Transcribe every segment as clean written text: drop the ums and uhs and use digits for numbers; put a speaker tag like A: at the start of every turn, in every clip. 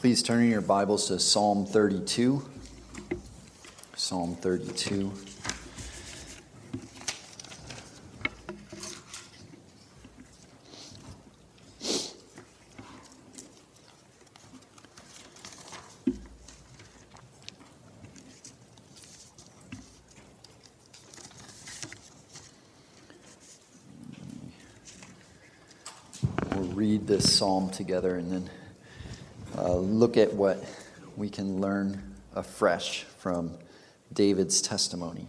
A: Please turn in your Bibles to Psalm 32. Psalm 32. We'll read this psalm together and then look at what we can learn afresh from David's testimony.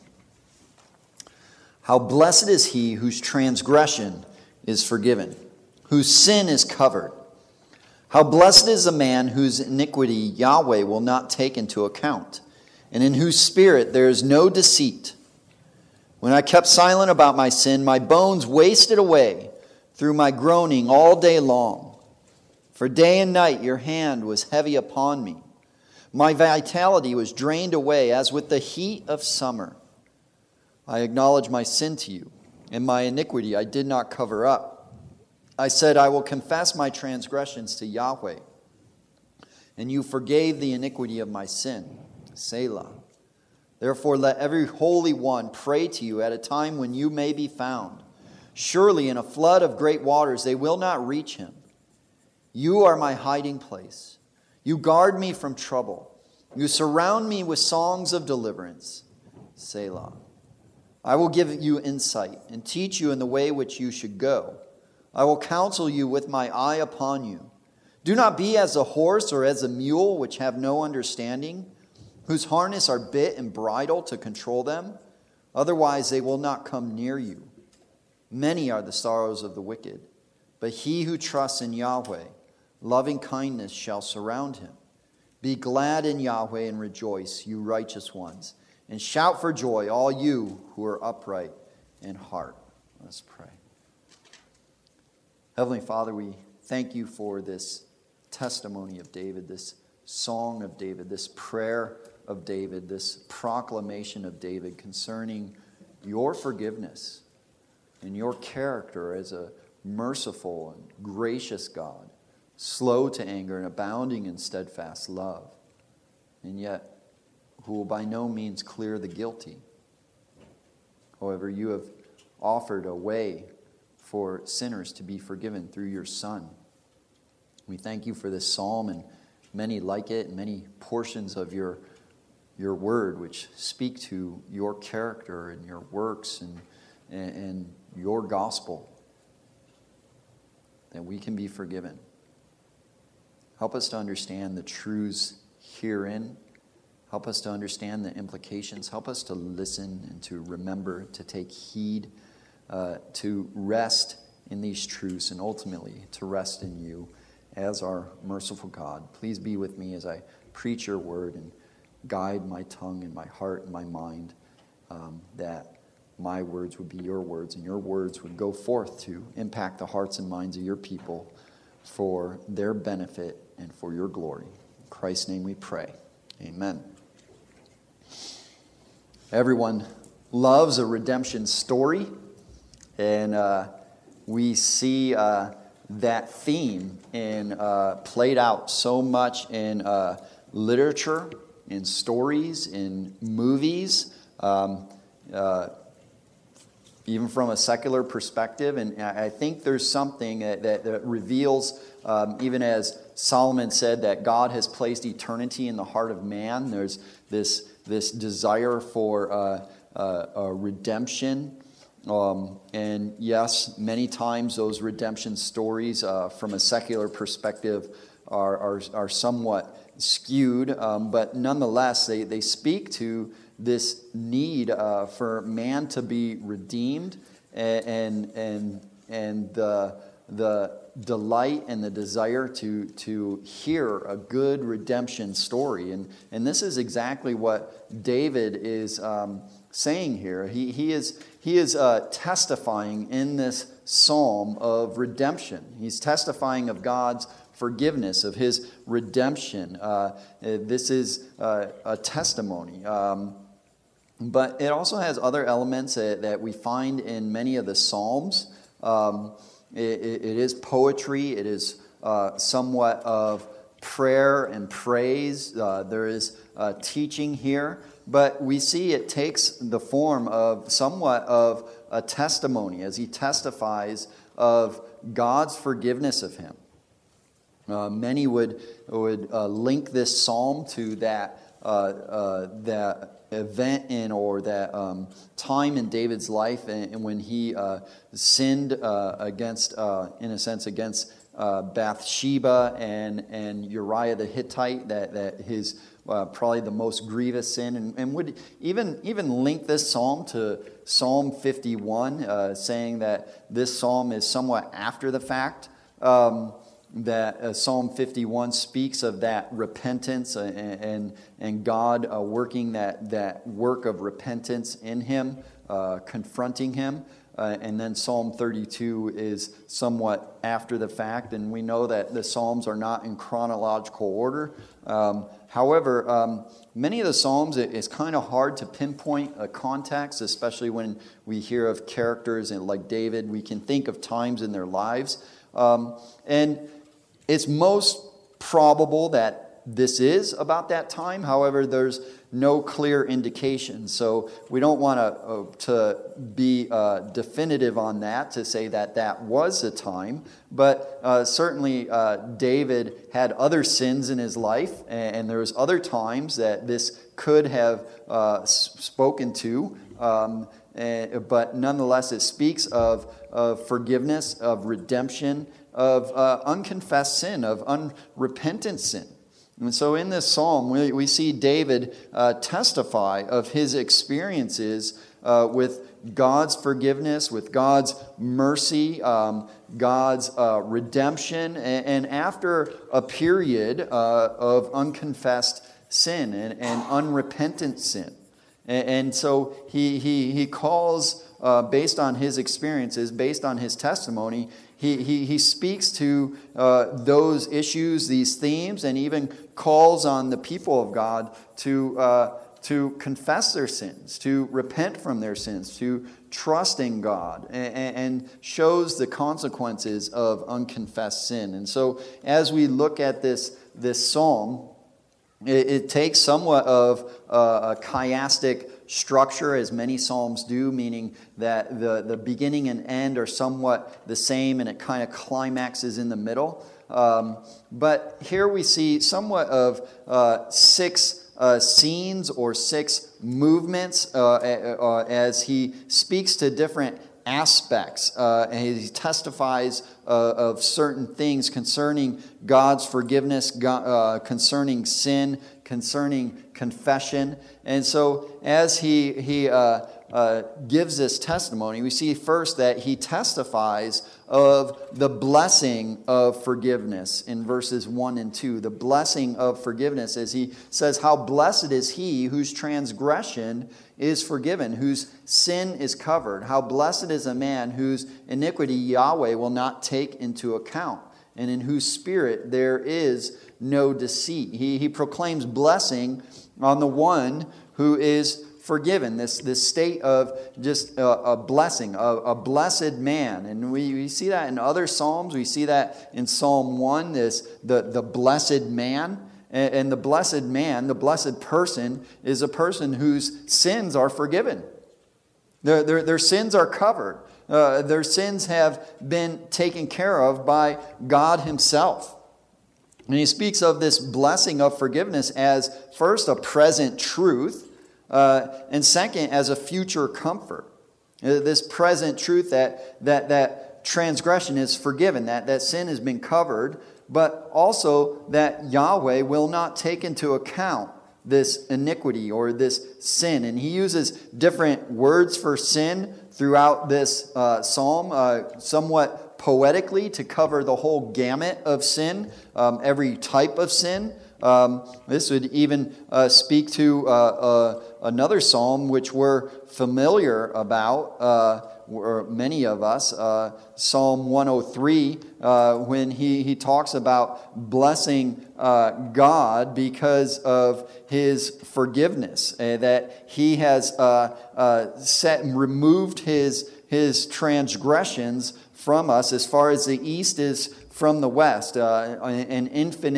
A: How blessed is he whose transgression is forgiven, whose sin is covered. How blessed is the man whose iniquity Yahweh will not take into account, and in whose spirit there is no deceit. When I kept silent about my sin, my bones wasted away through my groaning all day long. For day and night your hand was heavy upon me. My vitality was drained away as with the heat of summer. I acknowledge my sin to you, and my iniquity I did not cover up. I said, I will confess my transgressions to Yahweh, and you forgave the iniquity of my sin. Selah. Therefore let every holy one pray to you at a time when you may be found. Surely in a flood of great waters they will not reach him. You are my hiding place. You guard me from trouble. You surround me with songs of deliverance. Selah. I will give you insight and teach you in the way which you should go. I will counsel you with my eye upon you. Do not be as a horse or as a mule which have no understanding, whose harness are bit and bridle to control them. Otherwise they will not come near you. Many are the sorrows of the wicked, but he who trusts in Yahweh, loving kindness shall surround him. Be glad in Yahweh and rejoice, you righteous ones, and shout for joy, all you who are upright in heart. Let's pray. Heavenly Father, we thank you for this testimony of David, this song of David, this prayer of David, this proclamation of David concerning your forgiveness and your character as a merciful and gracious God, slow to anger and abounding in steadfast love, and yet who will by no means clear the guilty. However, you have offered a way for sinners to be forgiven through your Son. We thank you for this psalm and many like it, and many portions of your word which speak to your character and your works and your gospel, that we can be forgiven. Help us to understand the truths herein. Help us to understand the implications. Help us to listen and to remember, to take heed, to rest in these truths, and ultimately to rest in you as our merciful God. Please be with me as I preach your word and guide my tongue and my heart and my mind, that my words would be your words, and your words would go forth to impact the hearts and minds of your people for their benefit and for your glory. In Christ's name we pray. Amen. Everyone loves a redemption story, and we see that theme played out so much in literature, in stories, in movies, even from a secular perspective. And I think there's something that reveals, even as Solomon said, that God has placed eternity in the heart of man. There's this desire for redemption. And yes, many times those redemption stories from a secular perspective are somewhat skewed, but nonetheless they speak to this need for man to be redeemed, and the delight and the desire to hear a good redemption story. And this is exactly what David is saying here. He is testifying in this psalm of redemption. He's testifying of God's forgiveness, of his redemption. This is a testimony. But it also has other elements that we find in many of the Psalms. It is poetry. It is somewhat of prayer and praise. There is teaching here. But we see it takes the form of somewhat of a testimony as he testifies of God's forgiveness of him. Many would link this psalm to that event or that time in David's life and when he sinned against, in a sense, against Bathsheba and Uriah the Hittite, that his probably the most grievous sin, and would even link this psalm to Psalm 51, saying that this psalm is somewhat after the fact. That Psalm 51 speaks of that repentance and God working that work of repentance in him, confronting him. And then Psalm 32 is somewhat after the fact, and we know that the Psalms are not in chronological order. However, many of the Psalms, it's kind of hard to pinpoint a context, especially when we hear of characters like David. We can think of times in their lives. And it's most probable that this is about that time. However, there's no clear indication. So we don't want to be definitive on that, to say that was a time. But certainly David had other sins in his life, and there was other times that this could have spoken to. But nonetheless, it speaks of forgiveness, of redemption, of unconfessed sin, of unrepentant sin. And so in this psalm, we see David testify of his experiences with God's forgiveness, with God's mercy, God's redemption, and after a period of unconfessed sin and unrepentant sin. And so he calls, based on his experiences, based on his testimony, he speaks to those issues, these themes, and even calls on the people of God to confess their sins, to repent from their sins, to trust in God, and shows the consequences of unconfessed sin. And so as we look at this psalm, it takes somewhat of a chiastic structure, as many psalms do, meaning that the beginning and end are somewhat the same, and it kind of climaxes in the middle. But here we see somewhat of 6 scenes or 6 movements as he speaks to different aspects. And he testifies of certain things concerning God's forgiveness, concerning sin, concerning confession. And so as he gives this testimony, we see first that he testifies of the blessing of forgiveness in verses 1 and 2. The blessing of forgiveness, as he says, how blessed is he whose transgression is forgiven, whose sin is covered. How blessed is a man whose iniquity Yahweh will not take into account, and in whose spirit there is no deceit. He proclaims blessing on the one who is forgiven, this state of just a blessing, a blessed man. And we see that in other Psalms. We see that in Psalm 1, the blessed man. And the blessed man, the blessed person, is a person whose sins are forgiven. Their sins are covered. Their sins have been taken care of by God himself. And he speaks of this blessing of forgiveness as, first, a present truth, and second, as a future comfort. This present truth that transgression is forgiven, that sin has been covered, but also that Yahweh will not take into account this iniquity or this sin. And he uses different words for sin throughout this psalm, somewhat poetically, to cover the whole gamut of sin, every type of sin. This would even speak to another psalm which we're familiar about, or many of us, Psalm 103, when he talks about blessing God because of his forgiveness, that he has set and removed his transgressions from us as far as the east is from the west, an infinite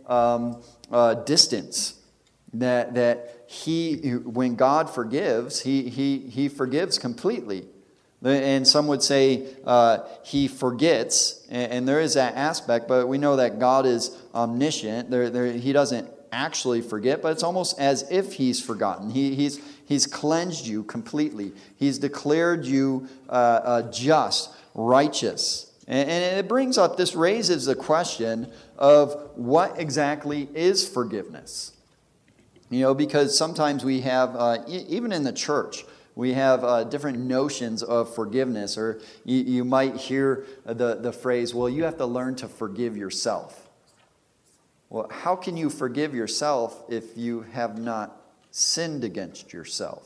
A: distance. That when God forgives, he forgives completely. And some would say he forgets, and there is that aspect, but we know that God is omniscient. He doesn't actually forget, but it's almost as if he's forgotten. He's cleansed you completely. He's declared you just, righteous. And it brings up, this raises the question of what exactly is forgiveness? Because sometimes we have, even in the church, we have different notions of forgiveness. Or you might hear the phrase, well, you have to learn to forgive yourself. Well, how can you forgive yourself if you have not sinned against yourself?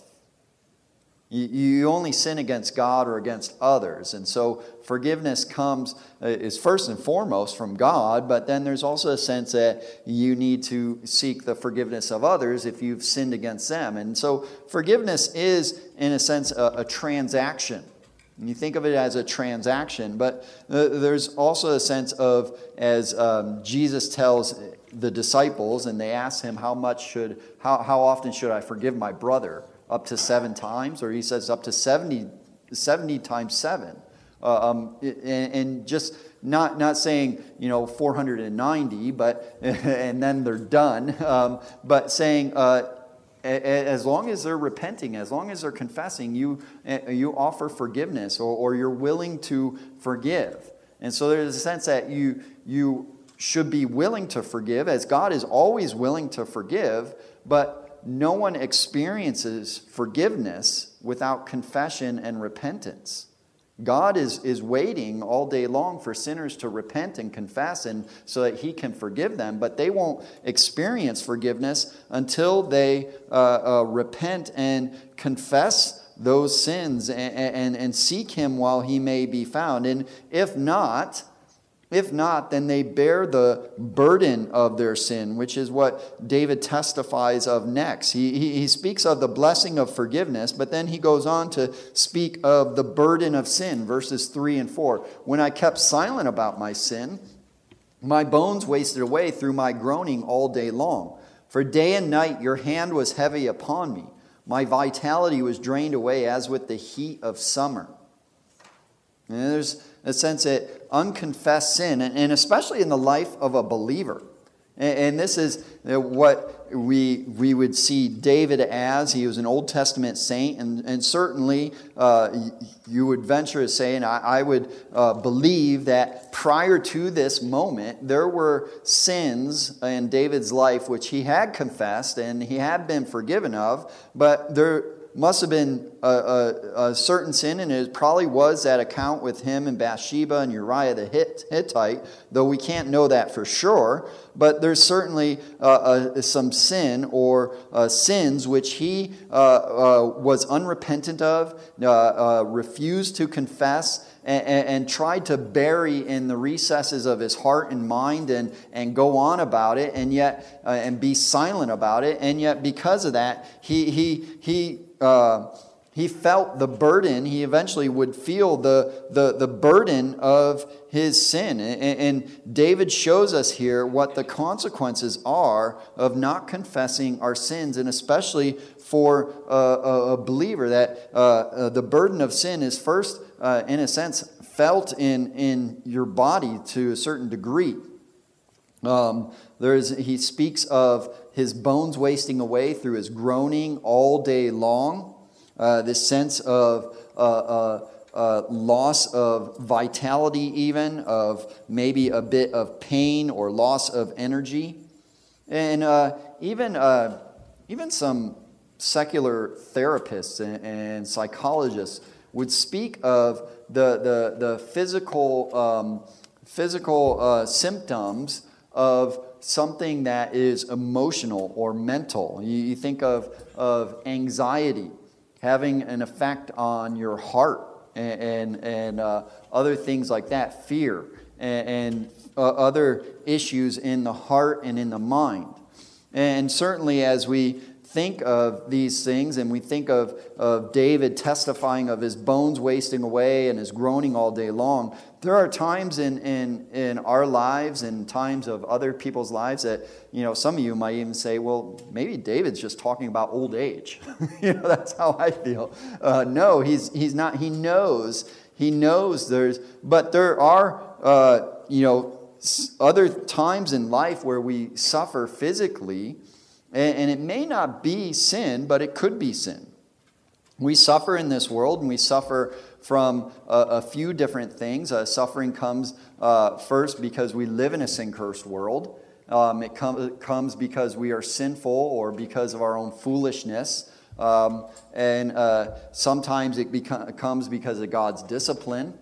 A: You only sin against God or against others. And so forgiveness is first and foremost from God, but then there's also a sense that you need to seek the forgiveness of others if you've sinned against them. And so forgiveness is, in a sense, a transaction. And you think of it as a transaction, but there's also a sense of, as Jesus tells the disciples, and they ask him, how often should I forgive my brother? Up to 7 times, or he says up to 70 times 7. And just not saying 490, but and then they're done, but saying as long as they're repenting, as long as they're confessing, you offer forgiveness, or you're willing to forgive. And so there's a sense that you should be willing to forgive, as God is always willing to forgive, but no one experiences forgiveness without confession and repentance. God is waiting all day long for sinners to repent and confess, and so that he can forgive them, but they won't experience forgiveness until they repent and confess those sins and seek him while he may be found. And if not, then they bear the burden of their sin, which is what David testifies of next. He speaks of the blessing of forgiveness, but then he goes on to speak of the burden of sin, verses 3 and 4. When I kept silent about my sin, my bones wasted away through my groaning all day long. For day and night your hand was heavy upon me. My vitality was drained away as with the heat of summer. And there's a sense that unconfessed sin, and especially in the life of a believer. And this is what we would see David as. He was an Old Testament saint, and certainly you would venture to say, and I would believe that prior to this moment, there were sins in David's life which he had confessed and he had been forgiven of, but there must have been a certain sin, and it probably was that account with him and Bathsheba and Uriah the Hittite, though we can't know that for sure. But there's certainly some sin or sins which he was unrepentant of, refused to confess, and tried to bury in the recesses of his heart and mind, and go on about it, and yet and be silent about it. And yet because of that, he felt the burden. He eventually would feel the burden of his sin. And David shows us here what the consequences are of not confessing our sins, and especially for a believer, that the burden of sin is first, in a sense, felt in your body to a certain degree. He speaks of his bones wasting away through his groaning all day long. This sense of loss of vitality, even of maybe a bit of pain or loss of energy, and even some secular therapists and psychologists would speak of the physical symptoms of something that is emotional or mental. You think of anxiety having an effect on your heart, and other things like that, fear, and other issues in the heart and in the mind. And certainly as we think of these things and we think of David testifying of his bones wasting away and his groaning all day long, there are times in our lives and times of other people's lives that, some of you might even say, well, maybe David's just talking about old age. That's how I feel. No, he's not. He knows but there are, other times in life where we suffer physically, and it may not be sin, but it could be sin. We suffer in this world, and we suffer from a few different things. Suffering comes first because we live in a sin-cursed world. It comes because we are sinful or because of our own foolishness. And sometimes it comes because of God's discipline.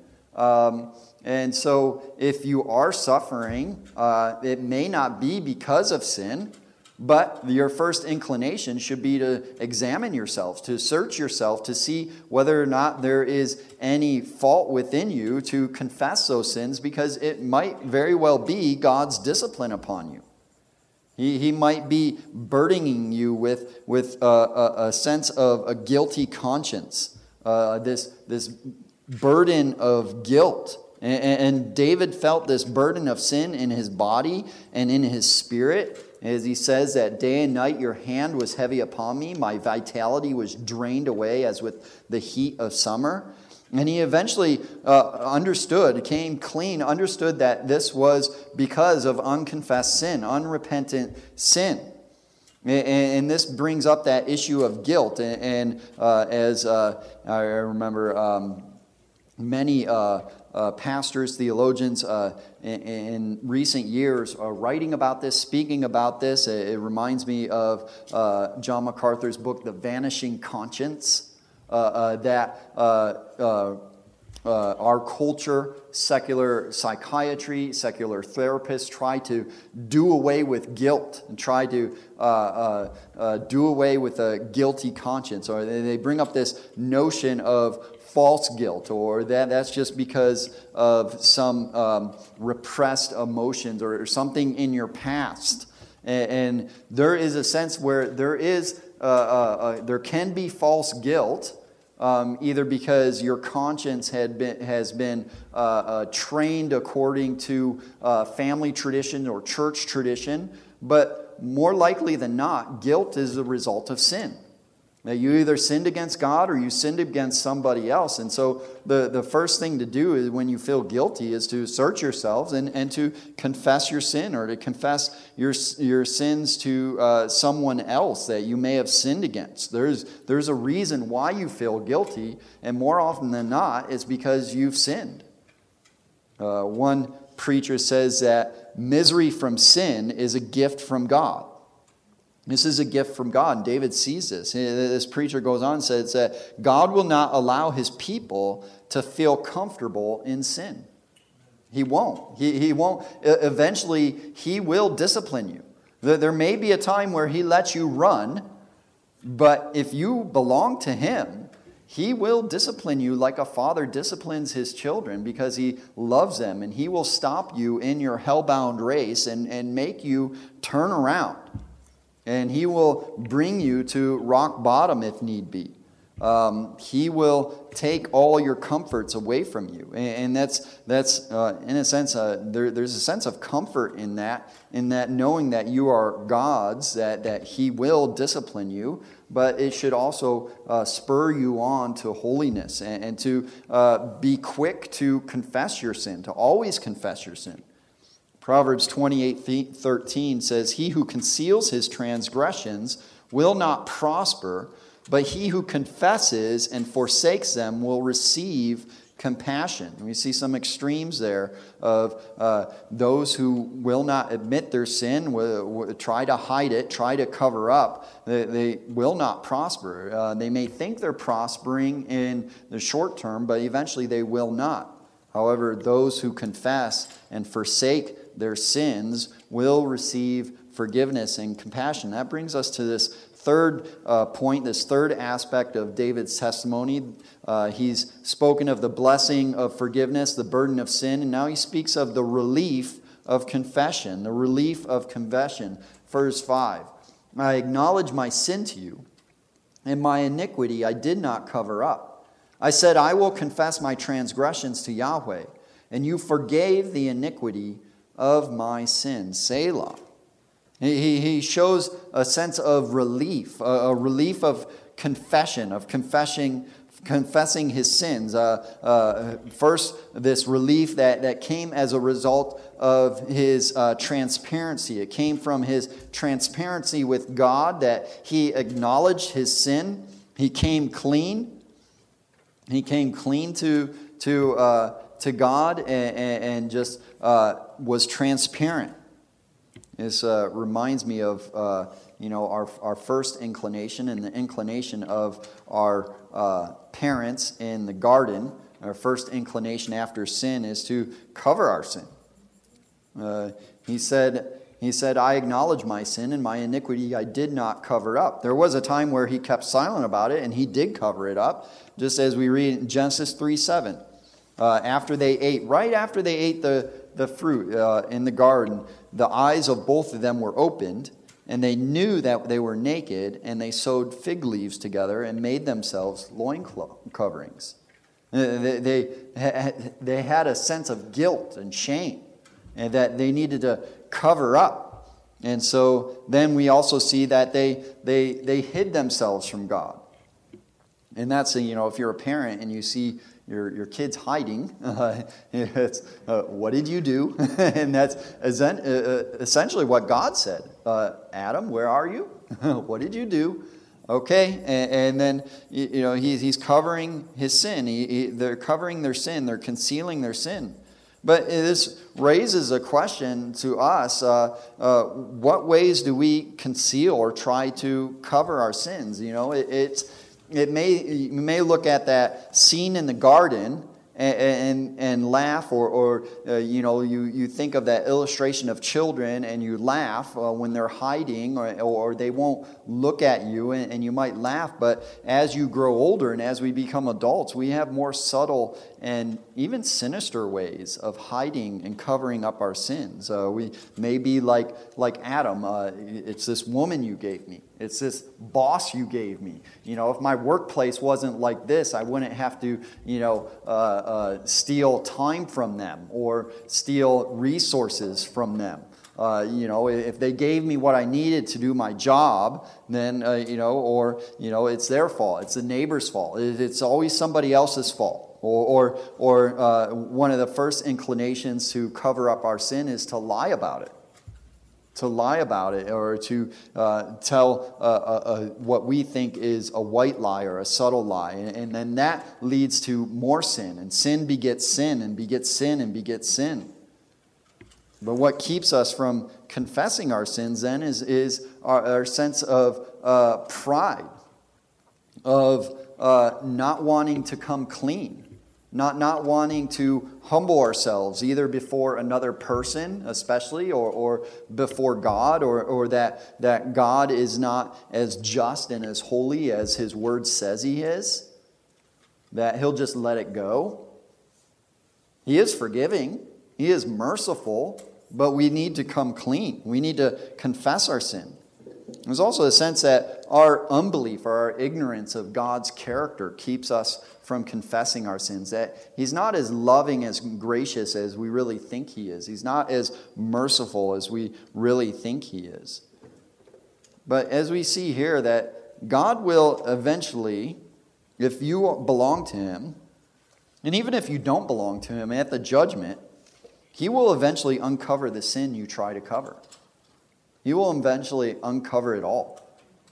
A: And so if you are suffering, it may not be because of sin, but your first inclination should be to examine yourself, to search yourself, to see whether or not there is any fault within you, to confess those sins, because it might very well be God's discipline upon you. He might be burdening you with a sense of a guilty conscience, this burden of guilt. And David felt this burden of sin in his body and in his spirit. As he says that day and night your hand was heavy upon me, my vitality was drained away as with the heat of summer. And he eventually came clean, understood that this was because of unconfessed sin, unrepentant sin. And this brings up that issue of guilt. And as I remember many pastors, theologians in recent years are writing about this, speaking about this. It reminds me of John MacArthur's book, The Vanishing Conscience, that our culture, secular psychiatry, secular therapists try to do away with guilt and try to do away with a guilty conscience. Or they bring up this notion of false guilt, or that's just because of some repressed emotions or something in your past. And there is a sense where there can be false guilt, either because your conscience has been trained according to family tradition or church tradition, but more likely than not, guilt is a result of sin. That you either sinned against God or you sinned against somebody else. And so the first thing to do is when you feel guilty is to search yourselves and to confess your sin, or to confess your sins to someone else that you may have sinned against. There's a reason why you feel guilty, and more often than not, it's because you've sinned. One preacher says that misery from sin is a gift from God. This is a gift from God, and David sees this. This preacher goes on and says that God will not allow his people to feel comfortable in sin. He won't. He won't. Eventually, he will discipline you. There may be a time where he lets you run, but if you belong to him, he will discipline you like a father disciplines his children, because he loves them, and he will stop you in your hellbound race and make you turn around. And he will bring you to rock bottom if need be. He will take all your comforts away from you. And that's in a sense, there's a sense of comfort in that knowing that you are God's, that he will discipline you, but it should also spur you on to holiness and to be quick to confess your sin, to always confess your sin. Proverbs 28:13 says, "He who conceals his transgressions will not prosper, but he who confesses and forsakes them will receive compassion." And we see some extremes there of those who will not admit their sin, will try to hide it, try to cover up. They will not prosper. They may think they're prospering in the short term, but eventually they will not. However, those who confess and forsake their sins will receive forgiveness and compassion. That brings us to this third point, this third aspect of David's testimony. He's spoken of the blessing of forgiveness, the burden of sin, and now he speaks of the relief of confession, the relief of confession. Verse 5, I acknowledge my sin to you, and my iniquity I did not cover up. I said, I will confess my transgressions to Yahweh, and you forgave the iniquity of my sin. Selah. He shows a sense of relief, a relief of confession, of confessing his sins. First, this relief that came as a result of his transparency. It came from his transparency with God, that he acknowledged his sin. He came clean. He came clean to God and just was transparent. This reminds me of our first inclination and the inclination of our parents in the garden. Our first inclination after sin is to cover our sin. He said, I acknowledge my sin, and my iniquity I did not cover up. There was a time where he kept silent about it, and he did cover it up, just as we read in Genesis 3:7. Right after they ate the fruit in the garden, the eyes of both of them were opened, and they knew that they were naked, and they sewed fig leaves together and made themselves loin coverings. They had a sense of guilt and shame, and that they needed to cover up. And so then we also see that they hid themselves from God. And that's, if you're a parent and you see your kids hiding, it's, what did you do? And that's essentially what God said. Adam, where are you? What did you do? Okay, and then he's covering his sin. They're covering their sin. They're concealing their sin. But this raises a question to us. What ways do we conceal or try to cover our sins? You may look at that scene in the garden and laugh, or you think of that illustration of children and you laugh when they're hiding, or they won't look at you, and you might laugh. But as you grow older and as we become adults, we have more subtle and even sinister ways of hiding and covering up our sins. We may be like Adam. It's this woman you gave me. It's this boss you gave me. If my workplace wasn't like this, I wouldn't have to, steal time from them or steal resources from them. If they gave me what I needed to do my job, then, it's their fault. It's the neighbor's fault. It's always somebody else's fault. Or one of the first inclinations to cover up our sin is to lie about it. To lie about it, or to tell what we think is a white lie or a subtle lie. And then that leads to more sin. And sin begets sin, and begets sin, and begets sin. But what keeps us from confessing our sins then is our sense of pride, of not wanting to come clean. Not wanting to humble ourselves either before another person especially, or before God, or that God is not as just and as holy as his word says he is, that he'll just let it go. He is forgiving, he is merciful, but we need to come clean. We need to confess our sin. There's also a sense that our unbelief or our ignorance of God's character keeps us from confessing our sins, that he's not as loving, as gracious as we really think he is. He's not as merciful as we really think he is. But as we see here, that God will eventually, if you belong to him, and even if you don't belong to him, at the judgment, he will eventually uncover the sin you try to cover. He will eventually uncover it all.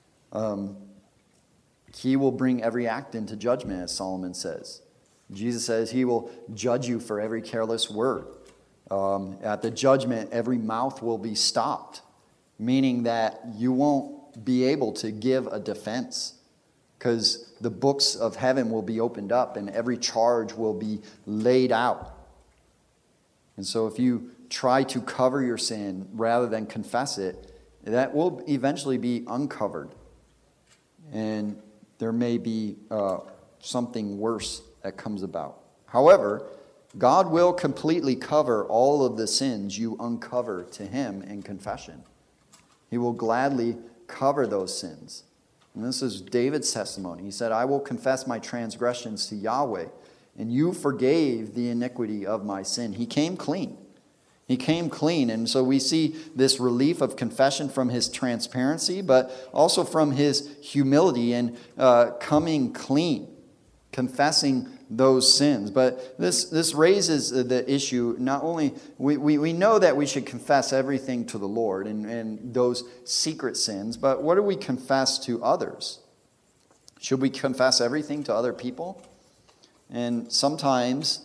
A: He will bring every act into judgment, as Solomon says. Jesus says he will judge you for every careless word. At the judgment, every mouth will be stopped, meaning that you won't be able to give a defense, because the books of heaven will be opened up and every charge will be laid out. And so if you try to cover your sin rather than confess it, that will eventually be uncovered. And there may be something worse that comes about. However, God will completely cover all of the sins you uncover to him in confession. He will gladly cover those sins. And this is David's testimony. He said, I will confess my transgressions to Yahweh, and you forgave the iniquity of my sin. He came clean. He came clean. And so we see this relief of confession from his transparency, but also from his humility and coming clean, confessing those sins. But this raises the issue, not only, we know that we should confess everything to the Lord and those secret sins, but what do we confess to others? Should we confess everything to other people? And sometimes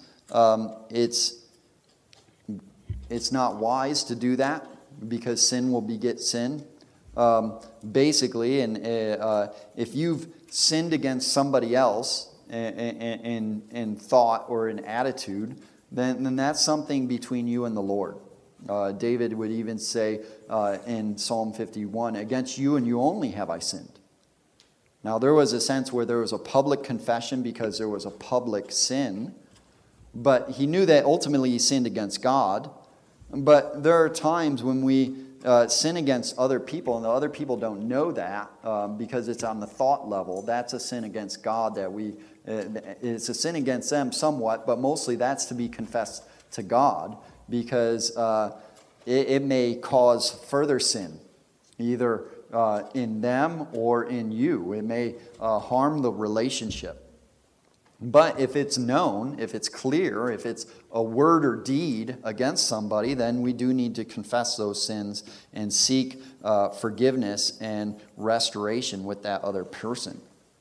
A: it's not wise to do that because sin will beget sin. Basically, and if you've sinned against somebody else in thought or in attitude, then that's something between you and the Lord. David would even say in Psalm 51, against you and you only have I sinned. Now, there was a sense where there was a public confession because there was a public sin, but he knew that ultimately he sinned against God. But there are times when we sin against other people, and the other people don't know that because it's on the thought level. That's a sin against God it's a sin against them somewhat, but mostly that's to be confessed to God because it may cause further sin, either in them or in you. It may harm the relationship. But if it's known, if it's clear, if it's a word or deed against somebody, then we do need to confess those sins and seek forgiveness and restoration with that other person.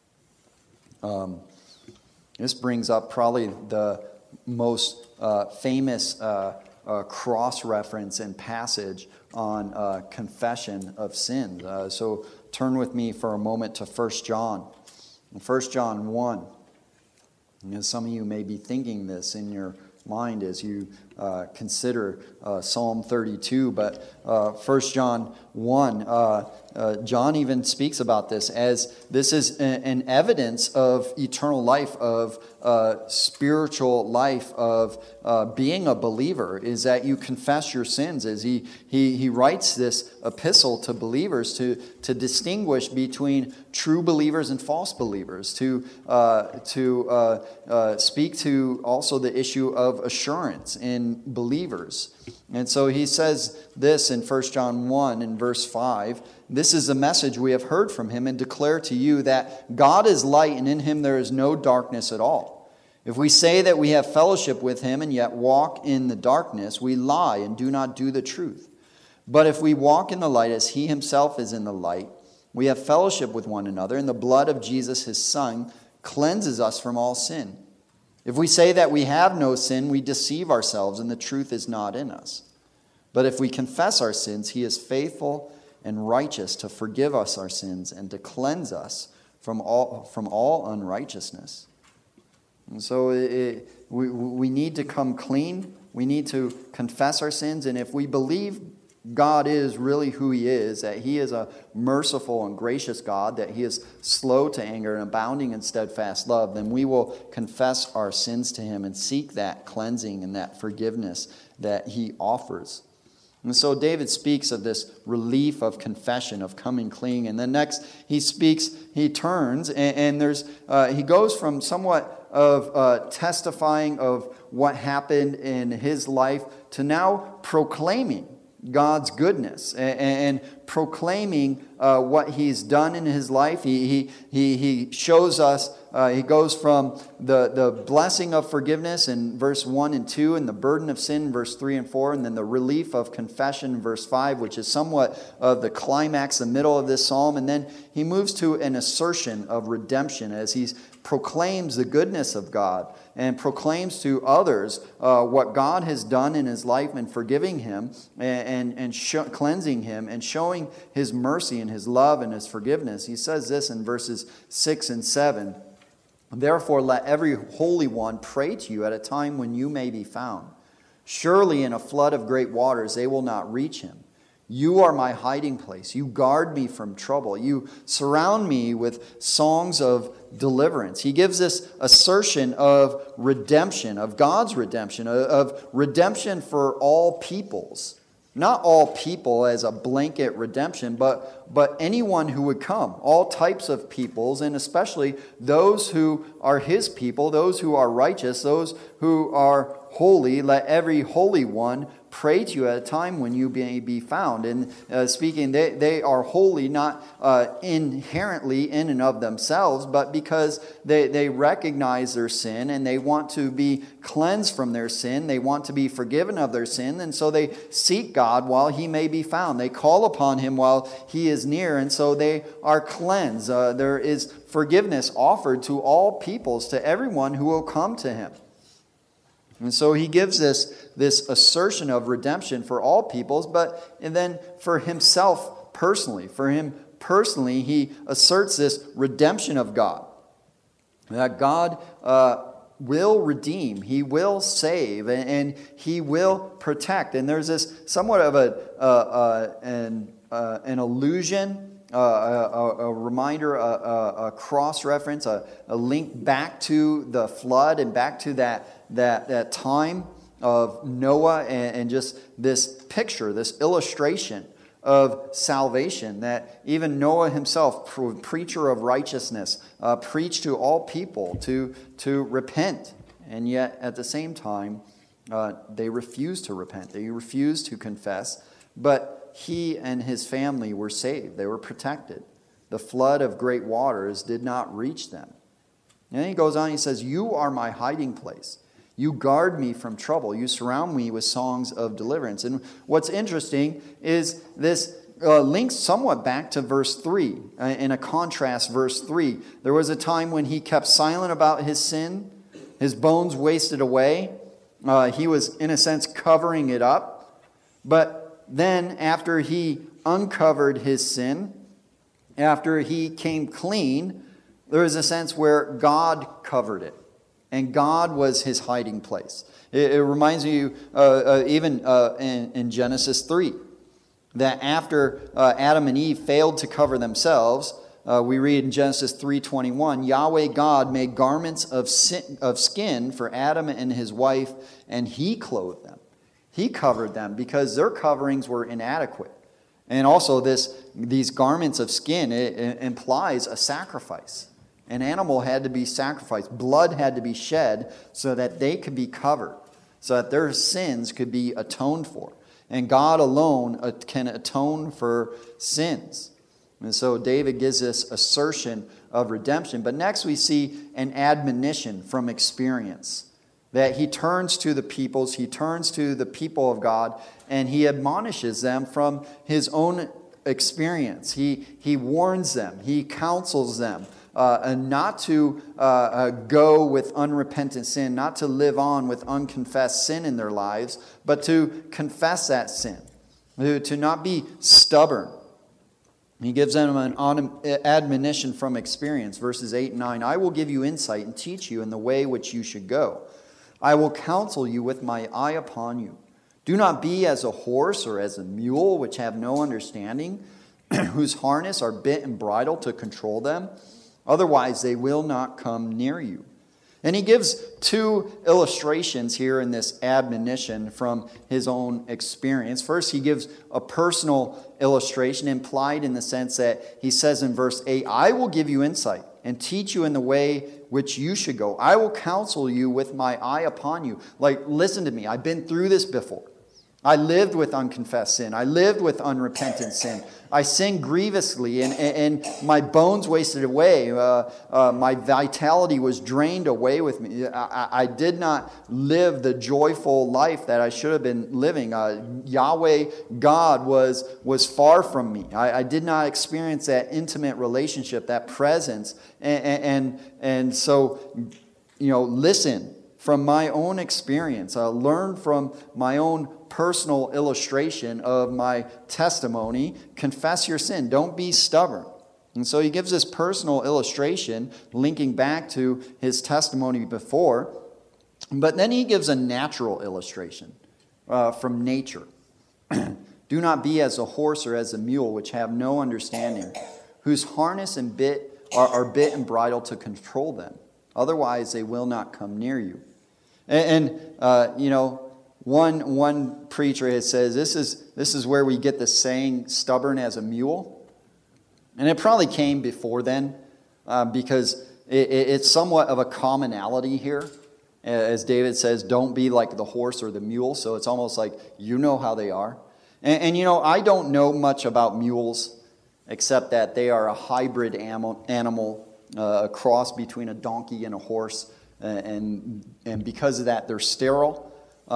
A: This brings up probably the most famous cross-reference and passage on confession of sin. So turn with me for a moment to 1 John. 1 John 1. And some of you may be thinking this in your mind as you consider Psalm 32, but 1 John 1, John even speaks about this as this is an evidence of eternal life, of spiritual life, of being a believer, is that you confess your sins. As he writes this epistle to believers to distinguish between true believers and false believers, to speak to also the issue of assurance in believers. And so he says this in 1 John 1 in verse 5, this is the message we have heard from him and declare to you that God is light and in him there is no darkness at all. If we say that we have fellowship with him and yet walk in the darkness, we lie and do not do the truth. But if we walk in the light as he himself is in the light, we have fellowship with one another, and the blood of Jesus his Son cleanses us from all sin. If we say that we have no sin, we deceive ourselves, and the truth is not in us. But if we confess our sins, he is faithful and righteous to forgive us our sins and to cleanse us from all unrighteousness. And so we need to come clean. We need to confess our sins. And if we believe God is really who he is, that he is a merciful and gracious God, that he is slow to anger and abounding in steadfast love, then we will confess our sins to him and seek that cleansing and that forgiveness that he offers. And so David speaks of this relief of confession, of coming clean. And then next he turns, and there's he goes from somewhat of testifying of what happened in his life to now proclaiming God's goodness and proclaiming what he's done in his life. He shows us, he goes from the blessing of forgiveness in verse 1 and 2, and the burden of sin in verse 3 and 4, and then the relief of confession in verse 5, which is somewhat of the climax, the middle of this psalm. And then he moves to an assertion of redemption as he proclaims the goodness of God and proclaims to others what God has done in his life and forgiving him and cleansing him and showing his mercy and his love and his forgiveness. He says this in verses 6 and 7. Therefore, let every holy one pray to you at a time when you may be found. Surely in a flood of great waters they will not reach him. You are my hiding place. You guard me from trouble. You surround me with songs of deliverance. He gives this assertion of redemption, of God's redemption, of redemption for all peoples. Not all people as a blanket redemption, but anyone who would come, all types of peoples, and especially those who are his people, those who are righteous, those who are holy. Let every holy one pray to you at a time when you may be found. And speaking, they are holy not inherently in and of themselves, but because they recognize their sin and they want to be cleansed from their sin. They want to be forgiven of their sin. And so they seek God while he may be found. They call upon him while he is near. And so they are cleansed. There is forgiveness offered to all peoples, to everyone who will come to him. And so he gives this assertion of redemption for all peoples, and then for himself personally. For him personally, he asserts this redemption of God. That God will redeem, he will save, and he will protect. And there's this somewhat of an allusion, a reminder, a cross-reference, a link back to the flood and back to that time of Noah, and just this picture, this illustration of salvation that even Noah himself, preacher of righteousness, preached to all people to repent. And yet at the same time, they refused to repent. They refused to confess. But he and his family were saved. They were protected. The flood of great waters did not reach them. And then he goes on, he says, "You are my hiding place. You guard me from trouble. You surround me with songs of deliverance." And what's interesting is this links somewhat back to verse 3. In a contrast, verse 3. There was a time when he kept silent about his sin. His bones wasted away. He was, in a sense, covering it up. But then, after he uncovered his sin, after he came clean, there was a sense where God covered it. And God was his hiding place. It reminds you even in Genesis 3, that after Adam and Eve failed to cover themselves, we read in Genesis 3:21, Yahweh God made garments of skin for Adam and his wife, and he clothed them. He covered them because their coverings were inadequate. And also these garments of skin, it implies a sacrifice. An animal had to be sacrificed. Blood had to be shed so that they could be covered, so that their sins could be atoned for. And God alone can atone for sins. And so David gives this assertion of redemption. But next we see an admonition from experience. That he turns to the peoples, he turns to the people of God, and he admonishes them from his own experience. He warns them, he counsels them not to go with unrepentant sin, not to live on with unconfessed sin in their lives, but to confess that sin, to not be stubborn. He gives them an admonition from experience, verses 8 and 9. "I will give you insight and teach you in the way which you should go. I will counsel you with my eye upon you. Do not be as a horse or as a mule, which have no understanding, whose harness are bit and bridle to control them. Otherwise, they will not come near you." And he gives two illustrations here in this admonition from his own experience. First, he gives a personal illustration implied in the sense that he says in verse 8, "I will give you insight and teach you in the way which you should go. I will counsel you with my eye upon you." Like, listen to me. I've been through this before. I lived with unconfessed sin. I lived with unrepentant sin. I sinned grievously, and my bones wasted away. My vitality was drained away with me. I did not live the joyful life that I should have been living. Yahweh God was far from me. I did not experience that intimate relationship, that presence. And so, listen from my own experience. Learn from my own personal illustration of my testimony. Confess your sin. Don't be stubborn. And so he gives this personal illustration linking back to his testimony before. But then he gives a natural illustration from nature. "Do not be as a horse or as a mule, which have no understanding, whose harness and bit are bit and bridle to control them. Otherwise, they will not come near you." And One preacher has says this is where we get the saying "stubborn as a mule," and it probably came before then because it's somewhat of a commonality here. As David says, "Don't be like the horse or the mule." So it's almost like you know how they are. And I don't know much about mules except that they are a hybrid animal, a cross between a donkey and a horse, and because of that, they're sterile.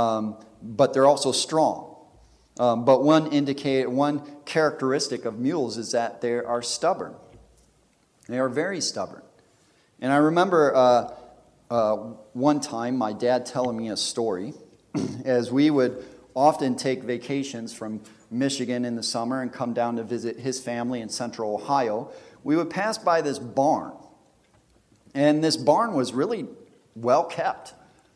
A: But they're also strong. But one characteristic of mules is that they are stubborn. They are very stubborn. And I remember one time my dad telling me a story, as we would often take vacations from Michigan in the summer and come down to visit his family in central Ohio. We would pass by this barn. And this barn was really well kept.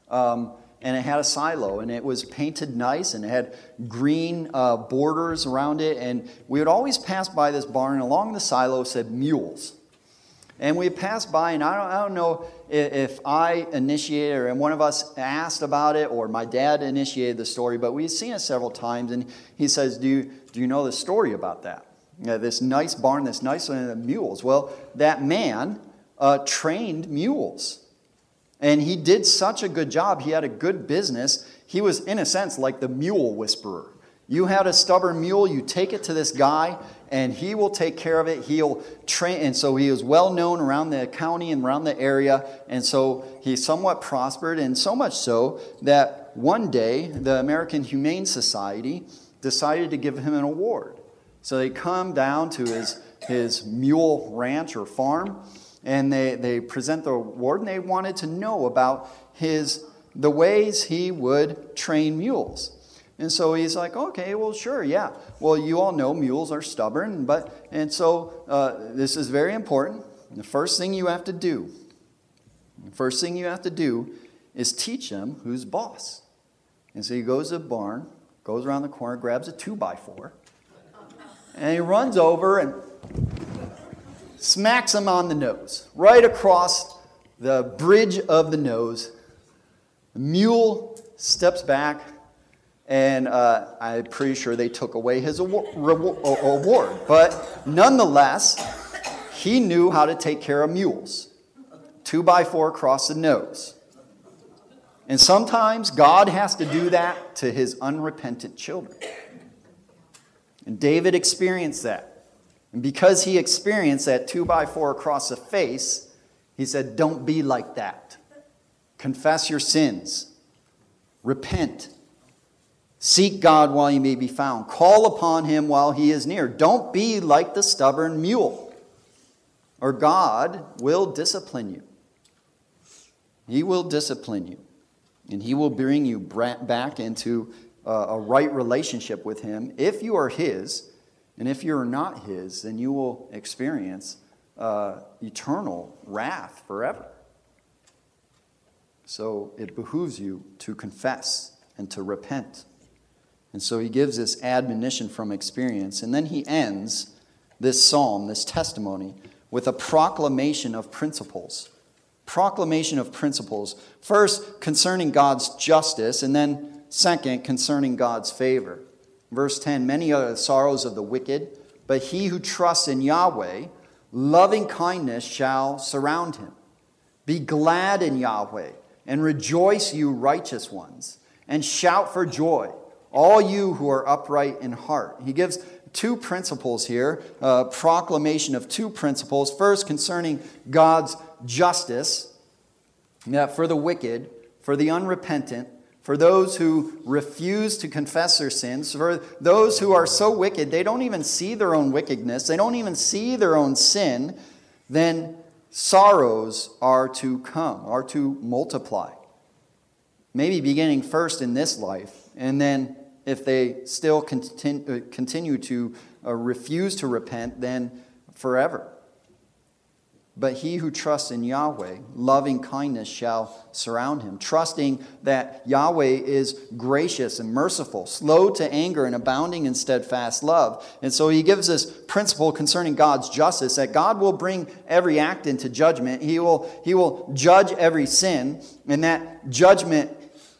A: And it had a silo, and it was painted nice, and it had green borders around it. And we would always pass by this barn, and along the silo said mules. And we passed by, and I don't know if I initiated or one of us asked about it, or my dad initiated the story, but we've seen it several times. And he says, "Do you know the story about that? This nice barn, this nice mules." Well, that man trained mules. And he did such a good job. He had a good business. He was, in a sense, like the mule whisperer. You had a stubborn mule, you take it to this guy, and he will take care of it. He'll train. And so he was well known around the county and around the area. And so he somewhat prospered, and so much so that one day the American Humane Society decided to give him an award. So they come down to his mule ranch or farm, and they present the award, and they wanted to know about the ways he would train mules. And so he's like, "Okay, well, sure, yeah. Well, you all know mules are stubborn, and so this is very important. The first thing you have to do is teach them who's boss." And so he goes to the barn, goes around the corner, grabs a 2x4, and he runs over and smacks him on the nose, right across the bridge of the nose. The mule steps back, and I'm pretty sure they took away his award. But nonetheless, he knew how to take care of mules. 2x4 across the nose. And sometimes God has to do that to his unrepentant children. And David experienced that. And because he experienced that 2x4 across the face, he said, "Don't be like that. Confess your sins. Repent. Seek God while he may be found. Call upon him while he is near. Don't be like the stubborn mule, or God will discipline you. He will discipline you, and he will bring you back into a right relationship with him if you are his. And if you're not his, then you will experience eternal wrath forever. So it behooves you to confess and to repent. And so he gives this admonition from experience. And then he ends this psalm, this testimony, with a proclamation of principles. Proclamation of principles. First, concerning God's justice, and then second, concerning God's favor. Verse 10, "Many are the sorrows of the wicked, but he who trusts in Yahweh, loving kindness shall surround him. Be glad in Yahweh, and rejoice, you righteous ones, and shout for joy, all you who are upright in heart." He gives two principles here, proclamation of two principles. First, concerning God's justice, for the wicked, for the unrepentant, for those who refuse to confess their sins, for those who are so wicked they don't even see their own wickedness, they don't even see their own sin, then sorrows are to come, are to multiply. Maybe beginning first in this life, and then if they still continue to refuse to repent, then forever. But he who trusts in Yahweh, loving kindness shall surround him. Trusting that Yahweh is gracious and merciful, slow to anger and abounding in steadfast love. And so he gives this principle concerning God's justice, that God will bring every act into judgment. He will judge every sin, and that judgment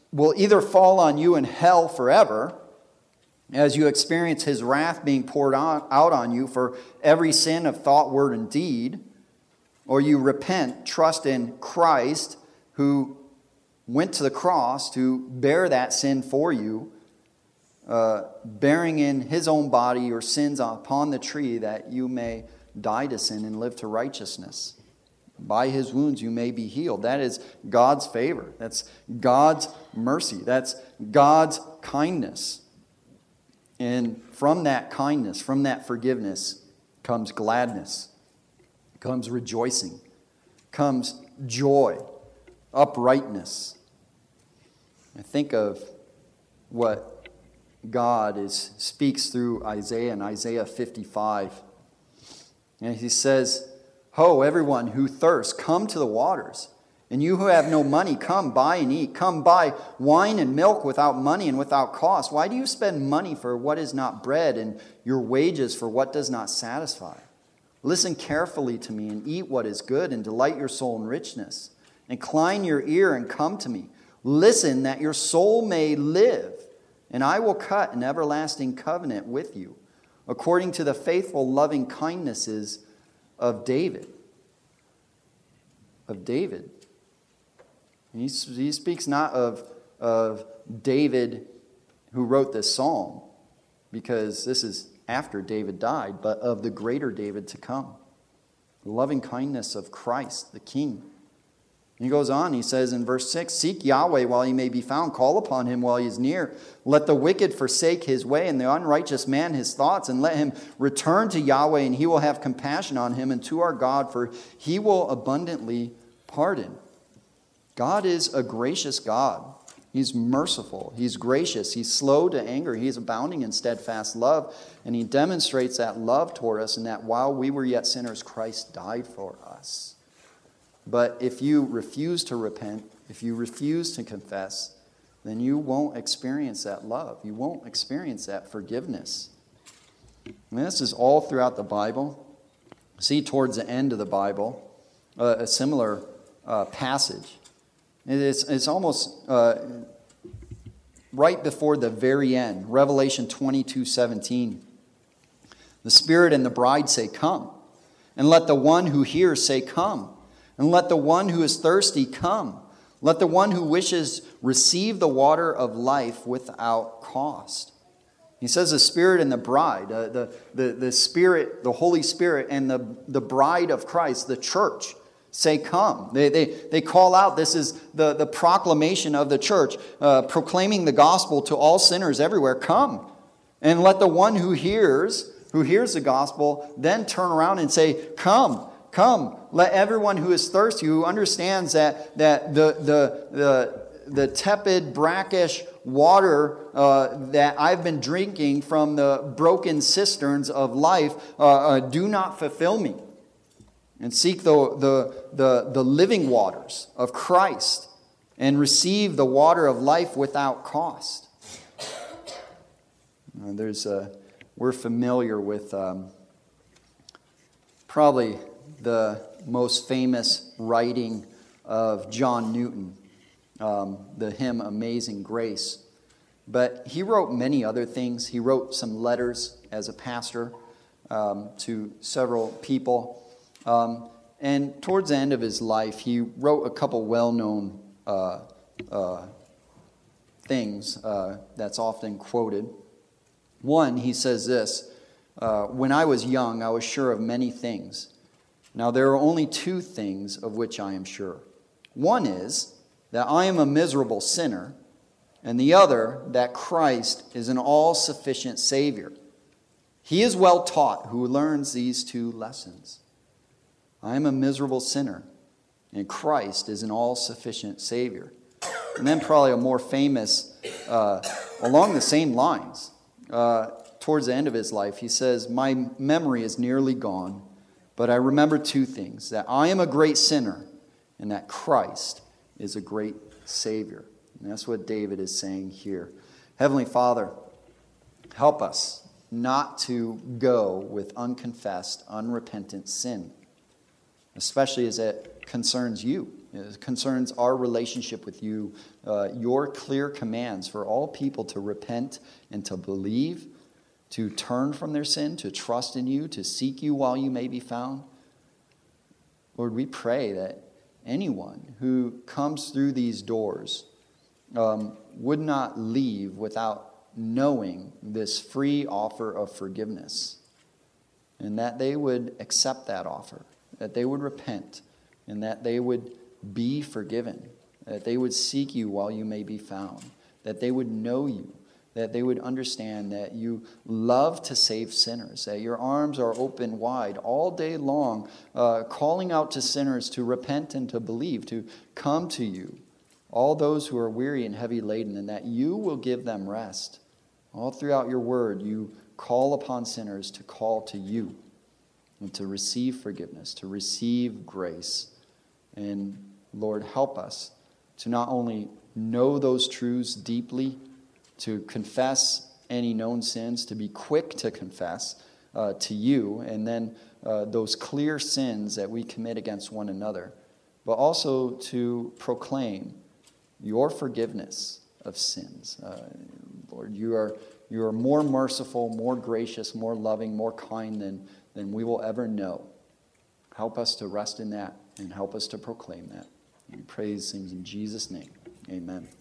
A: will either fall on you in hell forever, as you experience his wrath being poured out on you for every sin of thought, word, and deed, or you repent, trust in Christ, who went to the cross to bear that sin for you, bearing in his own body your sins upon the tree, that you may die to sin and live to righteousness. By his wounds you may be healed. That is God's favor. That's God's mercy. That's God's kindness. And from that kindness, from that forgiveness, comes gladness, comes rejoicing, comes joy, uprightness. I think of what God speaks through Isaiah in Isaiah 55. And he says, "Ho, everyone who thirsts, come to the waters. And you who have no money, come buy and eat. Come buy wine and milk without money and without cost. Why do you spend money for what is not bread, and your wages for what does not satisfy? Listen carefully to me and eat what is good, and delight your soul in richness. Incline your ear and come to me. Listen that your soul may live, and I will cut an everlasting covenant with you, according to the faithful loving kindnesses of David." Of David. He speaks not of David who wrote this psalm, because this is after David died, but of the greater David to come. The loving kindness of Christ, the King. And he goes on, he says in verse 6, "Seek Yahweh while he may be found. Call upon him while he is near. Let the wicked forsake his way, and the unrighteous man his thoughts, and let him return to Yahweh, and he will have compassion on him, and to our God, for he will abundantly pardon." God is a gracious God. He's merciful. He's gracious. He's slow to anger. He's abounding in steadfast love. And he demonstrates that love toward us, and that while we were yet sinners, Christ died for us. But if you refuse to repent, if you refuse to confess, then you won't experience that love. You won't experience that forgiveness. And this is all throughout the Bible. See, towards the end of the Bible, a similar passage. It's almost right before the very end. Revelation 22:17. "The Spirit and the bride say, 'Come.' And let the one who hears say, 'Come.' And let the one who is thirsty come. Let the one who wishes receive the water of life without cost." He says the Spirit and the bride, the Spirit, the Holy Spirit, and the bride of Christ, the church, say, "Come." They call out. This is the proclamation of the church, proclaiming the gospel to all sinners everywhere. "Come." And let the one who hears the gospel then turn around and say, "Come, come." Let everyone who is thirsty, who understands that the tepid, brackish water that I've been drinking from the broken cisterns of life do not fulfill me. And seek the living waters of Christ and receive the water of life without cost. We're familiar with probably the most famous writing of John Newton, the hymn Amazing Grace. But he wrote many other things. He wrote some letters as a pastor to several people. And towards the end of his life, he wrote a couple well-known things that's often quoted. One, he says this, "When I was young, I was sure of many things. Now there are only two things of which I am sure. One is that I am a miserable sinner, and the other that Christ is an all-sufficient Savior. He is well taught who learns these two lessons. I am a miserable sinner, and Christ is an all-sufficient Savior." And then probably a more famous, along the same lines, towards the end of his life, he says, "My memory is nearly gone, but I remember two things, that I am a great sinner, and that Christ is a great Savior." And that's what David is saying here. Heavenly Father, help us not to go with unconfessed, unrepentant sin. especially as it concerns you. It concerns our relationship with you, your clear commands for all people to repent and to believe, to turn from their sin, to trust in you, to seek you while you may be found. Lord, we pray that anyone who comes through these doors would not leave without knowing this free offer of forgiveness, and that they would accept that offer, that they would repent, and that they would be forgiven, that they would seek you while you may be found, that they would know you, that they would understand that you love to save sinners, that your arms are open wide all day long, calling out to sinners to repent and to believe, to come to you, all those who are weary and heavy laden, and that you will give them rest. All throughout your word, you call upon sinners to call to you and to receive forgiveness, to receive grace. And Lord, help us to not only know those truths deeply, to confess any known sins, to be quick to confess to you, and then those clear sins that we commit against one another, but also to proclaim your forgiveness of sins. Lord, you are more merciful, more gracious, more loving, more kind than we will ever know. Help us to rest in that and help us to proclaim that. We praise things in Jesus' name. Amen.